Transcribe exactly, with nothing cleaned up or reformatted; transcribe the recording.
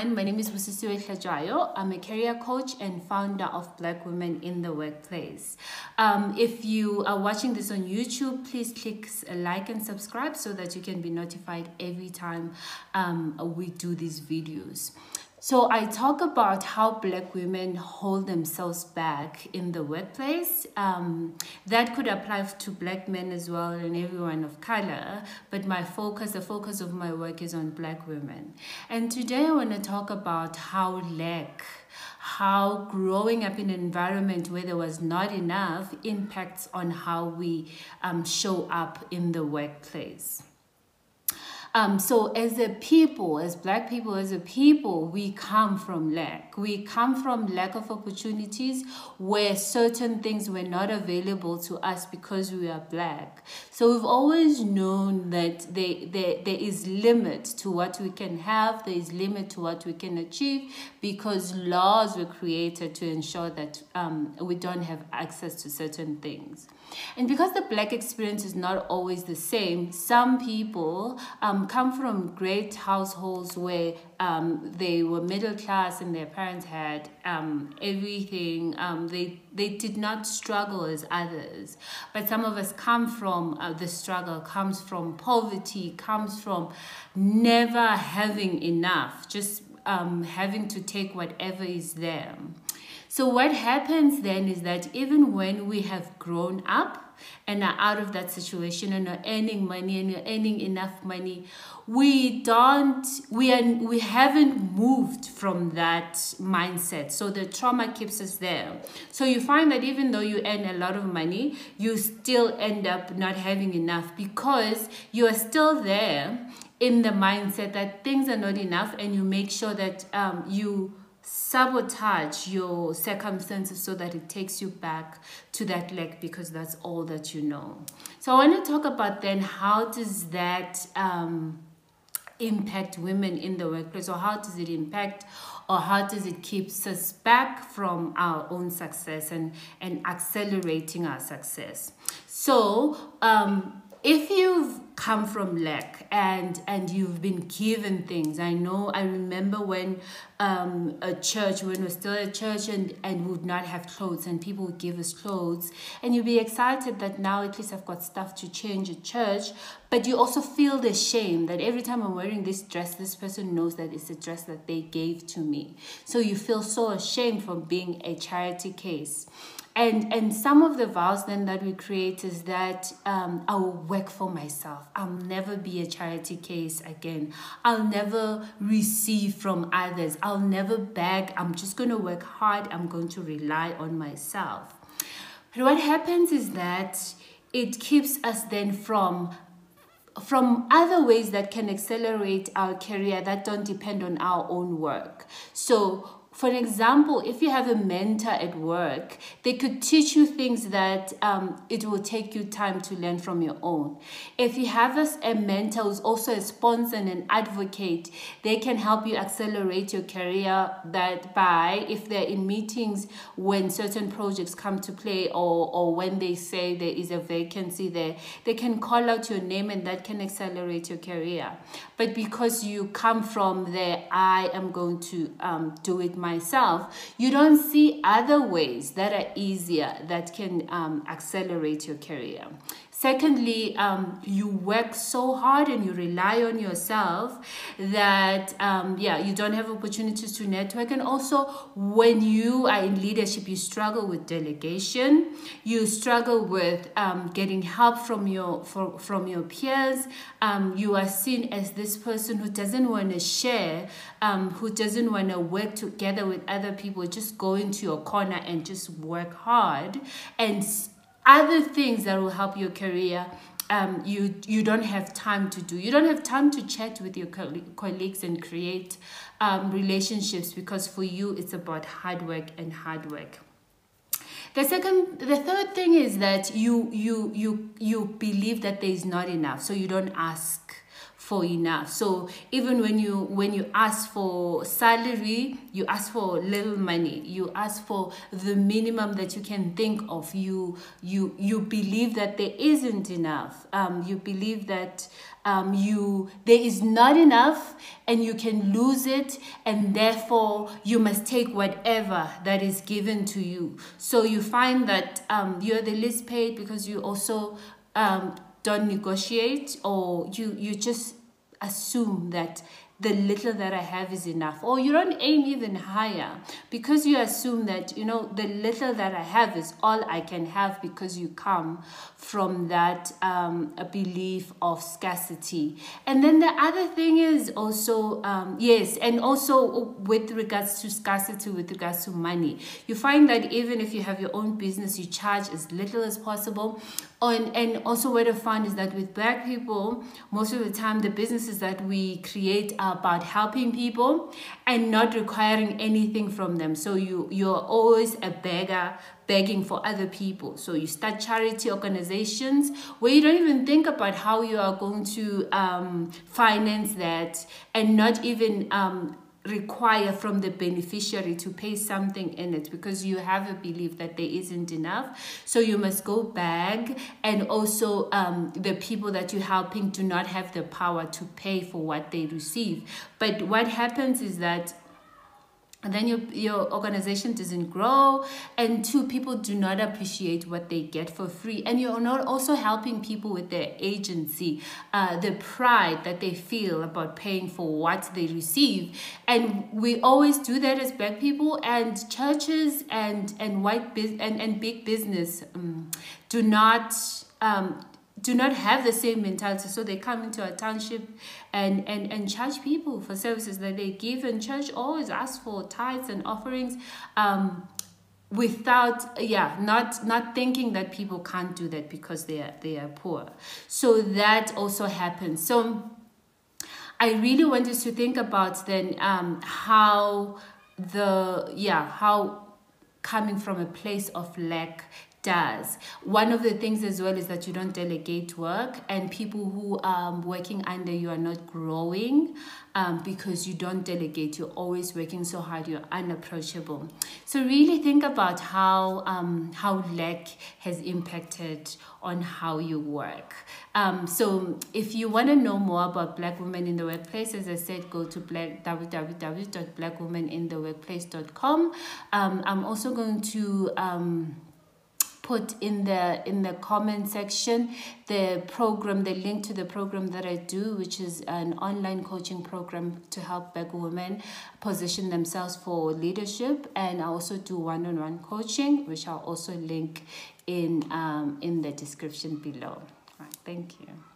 everyone. My name is Busisiwe Hlajayo. I'm a career coach and founder of Black Women in the Workplace. Um, if you are watching this on YouTube, please click like and subscribe so that you can be notified every time um, we do these videos. So I talk about how Black women hold themselves back in the workplace. Um, that could apply to Black men as well and everyone of color, but my focus, the focus of my work is on Black women. And today I want to talk about how lack, how growing up in an environment where there was not enough impacts on how we um, show up in the workplace. Um, so as a people, as Black people, as a people, we come from lack. We come from lack of opportunities where certain things were not available to us because we are Black. So we've always known that there, there, there is limit to what we can have, there is limit to what we can achieve, because laws were created to ensure that um, we don't have access to certain things. And because the Black experience is not always the same, some people um, come from great households where um, they were middle class and their parents had um, everything. Um, they, they did not struggle as others. But some of us come from, uh, the struggle comes from poverty, comes from never having enough, just um, having to take whatever is there. So what happens then is that even when we have grown up and are out of that situation and are earning money and are earning enough money, we don't, we are, we haven't moved from that mindset. So the trauma keeps us there. So you find that even though you earn a lot of money, you still end up not having enough because you are still there in the mindset that things are not enough, and you make sure that um, you sabotage your circumstances so that it takes you back to that lack because that's all that you know. So I want to talk about then how does that um, impact women in the workplace, or how does it impact or how does it keep us back from our own success and, and accelerating our success. So um, if you've come from lack and and you've been given things, I know I remember when um a church when we're still at church and and would not have clothes and people would give us clothes, and you'd be excited that now at least I've got stuff to change at church, but you also feel the shame that every time I'm wearing this dress, this person knows that it's a dress that they gave to me. So you feel so ashamed from being a charity case. And and some of the vows then that we create is that um, I will work for myself. I'll never be a charity case again. I'll never receive from others. I'll never beg. I'm just going to work hard. I'm going to rely on myself. But what happens is that it keeps us then from from other ways that can accelerate our career that don't depend on our own work. So for example, if you have a mentor at work, they could teach you things that um, it will take you time to learn from your own. If you have a, a mentor who's also a sponsor and an advocate, they can help you accelerate your career that by, if they're in meetings when certain projects come to play, or, or when they say there is a vacancy there, they can call out your name and that can accelerate your career. But because you come from there, I am going to um, do it myself, you don't see other ways that are easier that can um, accelerate your career. Secondly, um, you work so hard and you rely on yourself that, um, yeah, you don't have opportunities to network. And also, when you are in leadership, you struggle with delegation. You struggle with um, getting help from your for, from your peers. Um, you are seen as this person who doesn't want to share, um, who doesn't want to work together with other people. Just go into your corner and just work hard, and other things that will help your career, um, you you don't have time to do. You don't have time to chat with your co colleagues and create um, relationships, because for you it's about hard work and hard work. The second, the third thing is that you you you you believe that there is not enough, so you don't ask for enough. So even when you when you ask for salary, you ask for little money, you ask for the minimum that you can think of, you you you believe that there isn't enough, um you believe that um you there is not enough and you can lose it, and therefore you must take whatever that is given to you. So you find that um you're the least paid because you also um don't negotiate, or you you just assume that the little that I have is enough, or you don't aim even higher because you assume that, you know, the little that I have is all I can have, because you come from that um, a belief of scarcity. And then the other thing is also, um, yes, and also with regards to scarcity, with regards to money, you find that even if you have your own business, you charge as little as possible. On, and also what I found is that with Black people, most of the time the businesses that we create are about helping people and not requiring anything from them. So you, you're always a beggar, begging for other people. So you start charity organizations where you don't even think about how you are going to um, finance that, and not even um, require from the beneficiary to pay something in it, because you have a belief that there isn't enough. So you must go beg, and also um, the people that you're helping do not have the power to pay for what they receive. But what happens is that and then your, your organization doesn't grow, and two, people do not appreciate what they get for free. And you're not also helping people with their agency, uh, the pride that they feel about paying for what they receive. And we always do that as Black people, and churches and, and white biz and, and big business um, do not um, do not have the same mentality. So they come into a township and, and, and charge people for services that they give, and church always asks for tithes and offerings um, without, yeah, not not thinking that people can't do that because they are, they are poor. So that also happens. So I really want us to think about then um, how the, yeah, how coming from a place of lack does. One of the things as well is that you don't delegate work, and people who are working under you are not growing um, because you don't delegate. You're always working so hard, you're unapproachable. So really think about how um, how lack has impacted on how you work. Um, so if you want to know more about Black women in the workplace, as I said, go to black, w w w dot black women in the workplace dot com. Um, I'm also going to um, put in the in the comment section the program, the link to the program that I do, which is an online coaching program to help Black women position themselves for leadership. And I also do one-on-one coaching, which I'll also link in um, in the description below. All right, thank you.